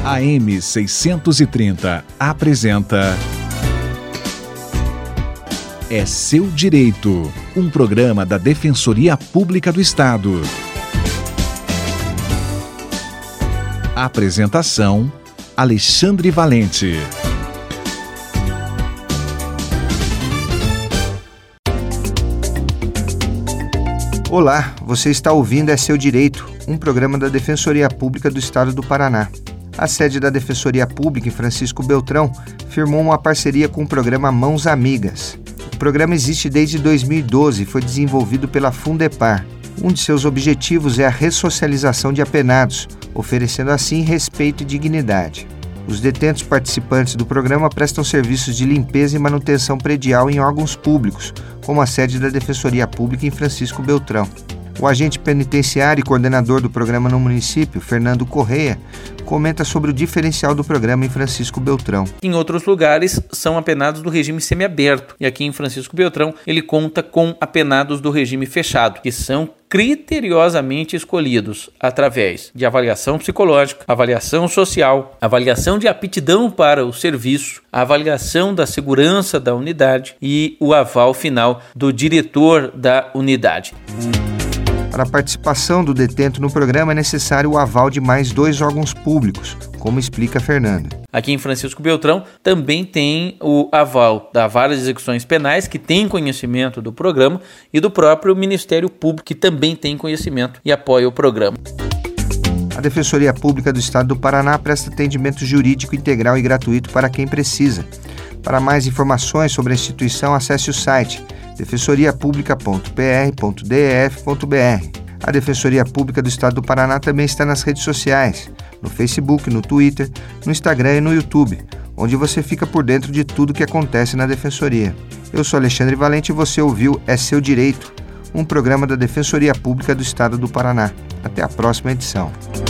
AM 630 apresenta É Seu Direito, um programa da Defensoria Pública do Estado. Apresentação: Alexandre Valente. Olá, você está ouvindo É Seu Direito, um programa da Defensoria Pública do Estado do Paraná. A sede da Defensoria Pública em Francisco Beltrão firmou uma parceria com o programa Mãos Amigas. O programa existe desde 2012 e foi desenvolvido pela Fundepar. Um de seus objetivos é a ressocialização de apenados, oferecendo assim respeito e dignidade. Os detentos participantes do programa prestam serviços de limpeza e manutenção predial em órgãos públicos, como a sede da Defensoria Pública em Francisco Beltrão. O agente penitenciário e coordenador do programa no município, Fernando Correia, comenta sobre o diferencial do programa em Francisco Beltrão. Em outros lugares, são apenados do regime semiaberto, e aqui em Francisco Beltrão ele conta com apenados do regime fechado, que são criteriosamente escolhidos através de avaliação psicológica, avaliação social, avaliação de aptidão para o serviço, avaliação da segurança da unidade e o aval final do diretor da unidade. Para a participação do detento no programa é necessário o aval de mais 2 órgãos públicos, como explica Fernando. Aqui em Francisco Beltrão também tem o aval da Vara de Execuções Penais, que tem conhecimento do programa, e do próprio Ministério Público, que também tem conhecimento e apoia o programa. A Defensoria Pública do Estado do Paraná presta atendimento jurídico integral e gratuito para quem precisa. Para mais informações sobre a instituição, acesse o site defensoriapublica.pr.def.br. A Defensoria Pública do Estado do Paraná também está nas redes sociais, no Facebook, no Twitter, no Instagram e no YouTube, onde você fica por dentro de tudo que acontece na Defensoria. Eu sou Alexandre Valente e você ouviu É Seu Direito, um programa da Defensoria Pública do Estado do Paraná. Até a próxima edição.